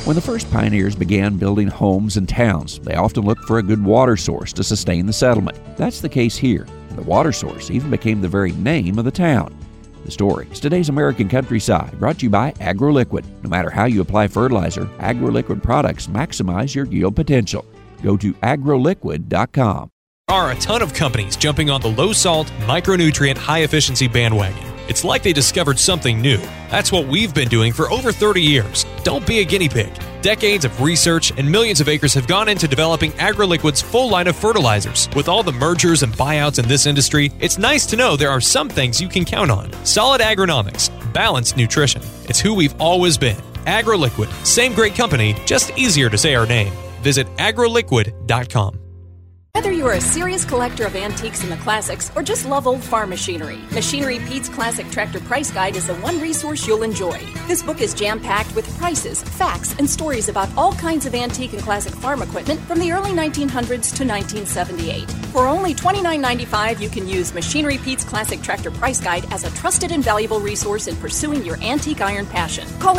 When the first pioneers began building homes and towns, they often looked for a good water source to sustain the settlement. That's the case here. The water source even became the very name of the town. The story is today's American Countryside, brought to you by AgroLiquid. No matter how you apply fertilizer, AgroLiquid products maximize your yield potential. Go to agroliquid.com. There are a ton of companies jumping on the low-salt, micronutrient, high-efficiency bandwagon. It's like they discovered something new. That's what we've been doing for over 30 years. Don't be a guinea pig. Decades of research and millions of acres have gone into developing AgroLiquid's full line of fertilizers. With all the mergers and buyouts in this industry, it's nice to know there are some things you can count on. Solid agronomics, balanced nutrition. It's who we've always been. AgroLiquid. Same great company, just easier to say our name. Visit agroliquid.com. Whether you're a serious collector of antiques and the classics or just love old farm machinery, Machinery Pete's Classic Tractor Price Guide is the one resource you'll enjoy. This book is jam-packed with prices, facts, and stories about all kinds of antique and classic farm equipment from the early 1900s to 1978. For only $29.95, you can use Machinery Pete's Classic Tractor Price Guide as a trusted and valuable resource in pursuing your antique iron passion. Call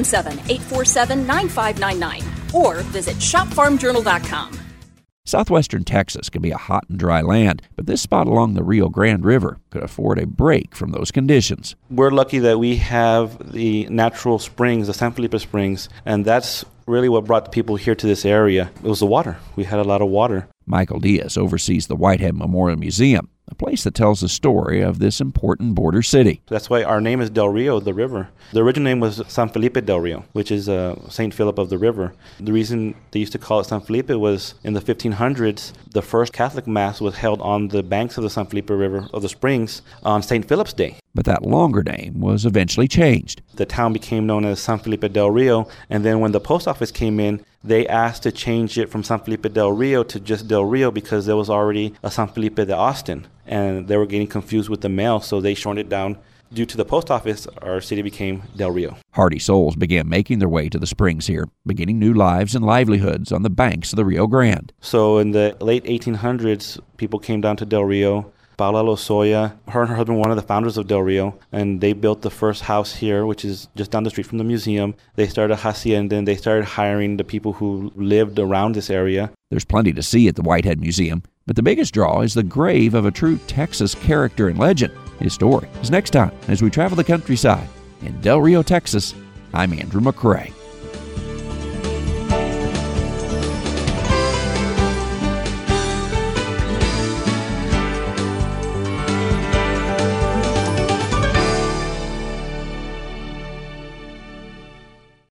877-847-9599 or visit shopfarmjournal.com. Southwestern Texas can be a hot and dry land, but this spot along the Rio Grande River could afford a break from those conditions. We're lucky that we have the natural springs, the San Felipe Springs, and that's really what brought the people here to this area. It was the water. We had a lot of water. Michael Diaz oversees the Whitehead Memorial Museum, a place that tells the story of this important border city. That's why our name is Del Rio, the river. The original name was San Felipe Del Rio, which is St. Philip of the River. The reason they used to call it San Felipe was in the 1500s, the first Catholic Mass was held on the banks of the San Felipe River, of the springs, on St. Philip's Day. But that longer name was eventually changed. The town became known as San Felipe Del Rio, and then when the post office came in, they asked to change it from San Felipe Del Rio to just Del Rio because there was already a San Felipe de Austin, and they were getting confused with the mail, so they shortened it down. Due to the post office, our city became Del Rio. Hardy souls began making their way to the springs here, beginning new lives and livelihoods on the banks of the Rio Grande. So in the late 1800s, people came down to Del Rio. Paula Lozoya, her and her husband were one of the founders of Del Rio, and they built the first house here, which is just down the street from the museum. They started a hacienda, and they started hiring the people who lived around this area. There's plenty to see at the Whitehead Museum, but the biggest draw is the grave of a true Texas character and legend. His story is next time as we travel the countryside. In Del Rio, Texas, I'm Andrew McCrae.